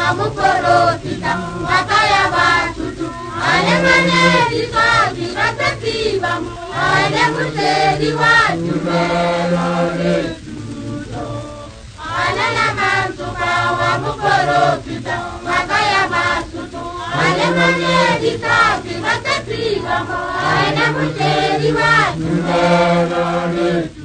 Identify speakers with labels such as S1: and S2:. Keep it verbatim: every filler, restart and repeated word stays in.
S1: mukorofita makaya batutu ale maneri kazi batakiba ale muteri watu ale la mantuka wa mukorofita makaya batutu ale maneri kazi batakiba ale muteri watu